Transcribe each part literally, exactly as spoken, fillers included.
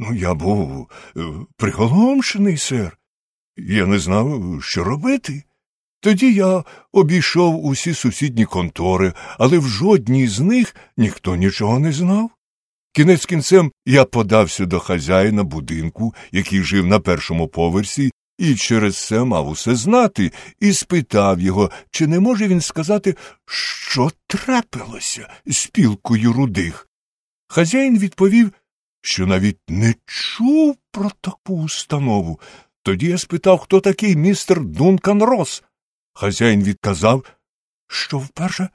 Ну, я був е, приголомшений, сер. Я не знав, що робити. Тоді я обійшов усі сусідні контори, але в жодній з них ніхто нічого не знав. Кінець кінцем я подався до хазяїна будинку, який жив на першому поверсі, і через це мав усе знати, і спитав його, чи не може він сказати, що трапилося з спілкою рудих. Хазяїн відповів, що навіть не чув про таку установу. Тоді я спитав, хто такий містер Дункан Росс. Хазяїн відказав, що вперше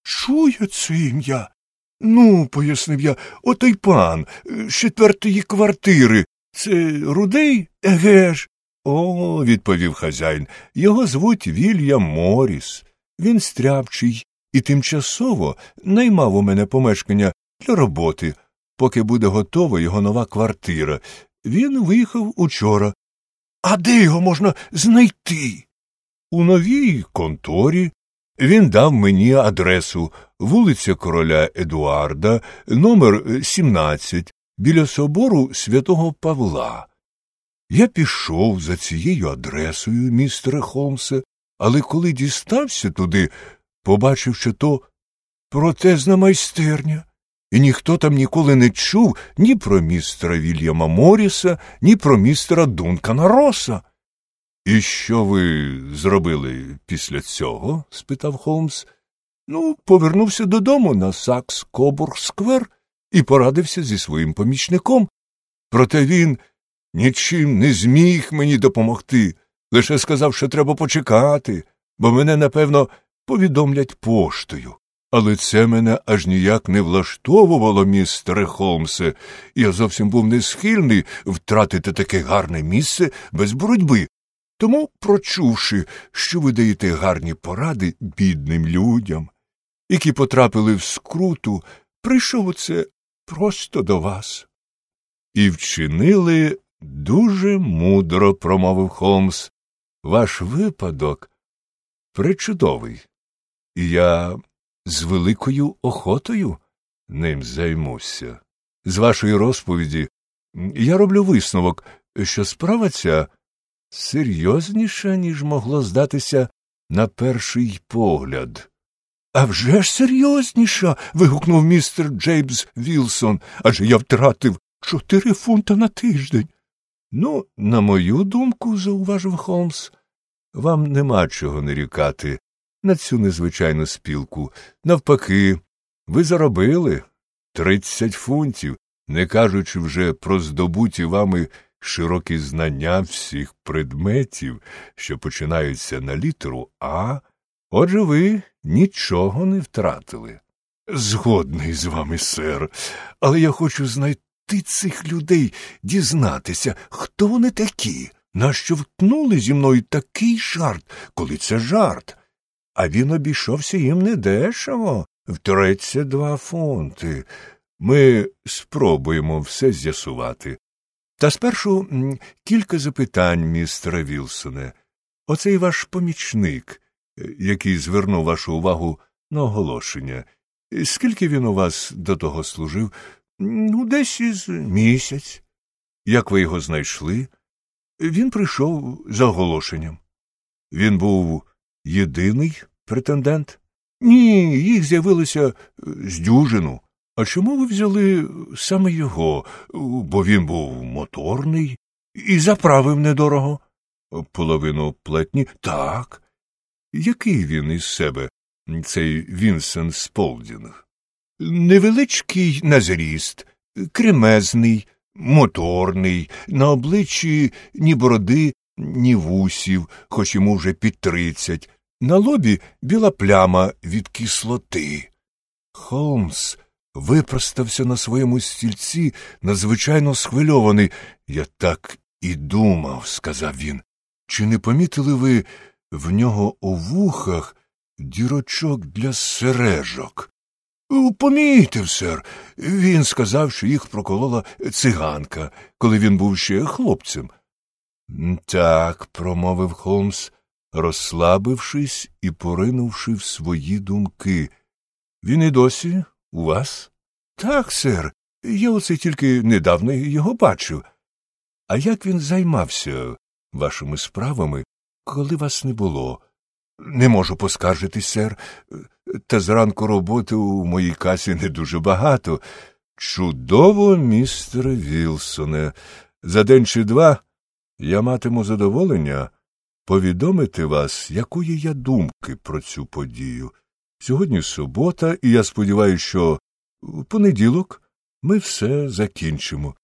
чує це ім'я. Ну, пояснив я, отой пан, з четвертої квартири. Це рудий? Еге ж. О, відповів хазяїн, його звуть Вільям Морріс. Він стряпчий і тимчасово наймав у мене помешкання для роботи, поки буде готова його нова квартира. Він виїхав учора. А де його можна знайти? У новій конторі. Він дав мені адресу: вулиця Короля Едуарда, номер сімнадцять, біля собору Святого Павла. Я пішов за цією адресою, містере Холмсе, але коли дістався туди, побачив, що то протезна майстерня, і ніхто там ніколи не чув ні про містера Вільяма Морріса, ні про містера Дункана Росса. «І що ви зробили після цього?» – спитав Холмс. «Ну, повернувся додому на Сакс-Кобург-сквер і порадився зі своїм помічником. Проте він нічим не зміг мені допомогти, лише сказав, що треба почекати, бо мене, напевно, повідомлять поштою. Але це мене аж ніяк не влаштовувало, містере Холмсе. Я зовсім був не схильний втратити таке гарне місце без боротьби. Тому, прочувши, що ви даєте гарні поради бідним людям, які потрапили в скруту, прийшов оце просто до вас». «І вчинили дуже мудро», – промовив Холмс. «Ваш випадок пречудовий, і я з великою охотою ним займуся. З вашої розповіді я роблю висновок, що справа ця серйозніша, ніж могло здатися на перший погляд». «А вже ж серйозніша!» – вигукнув містер Джеймс Вілсон. «Адже я втратив чотири фунта на тиждень». «Ну, на мою думку, – зауважив Холмс, – вам нема чого нарікати на цю незвичайну спілку. Навпаки, ви заробили тридцять фунтів, не кажучи вже про здобуті вами широкі знання всіх предметів, що починаються на літеру «А». Отже, ви нічого не втратили». «Згодний з вами, сер, але я хочу знайти цих людей, дізнатися, хто вони такі, нащо втнули зі мною такий жарт, коли це жарт. А він обійшовся їм недешево, в тридцять два фунти. Ми спробуємо все з'ясувати. Та спершу кілька запитань, містере Вілсоне. Оцей ваш помічник, який звернув вашу увагу на оголошення. Скільки він у вас до того служив?» «Ну, десь із місяць». «Як ви його знайшли?» «Він прийшов за оголошенням». «Він був єдиний претендент?» «Ні, їх з'явилося з дюжину». «А чому ви взяли саме його? Бо він був моторний і заправив недорого». «Половину платні?» «Так». «Який він із себе, цей Вінсент Сполдінг?» «Невеличкий на зріст, кремезний, моторний, на обличчі ні бороди, ні вусів, хоч йому вже під тридцять, на лобі біла пляма від кислоти». Холмс випростався на своєму стільці, надзвичайно схвильований. «Я так і думав», – сказав він. «Чи не помітили ви в нього у вухах дірочок для сережок?» «Помітив, сер. Він сказав, що їх проколола циганка, коли він був ще хлопцем». «Так», – промовив Холмс, розслабившись і поринувши в свої думки. «Він і досі у вас?» «Так, сер. Я оце тільки недавно його бачив. А як він займався вашими справами, коли вас не було? Не можу поскаржитись, сер, та зранку роботи у моїй касі не дуже багато. Чудово, містере Вілсоне. За день чи два я матиму задоволення повідомити вас, якої я думки про цю подію. Сьогодні субота, і я сподіваюся, що в понеділок ми все закінчимо.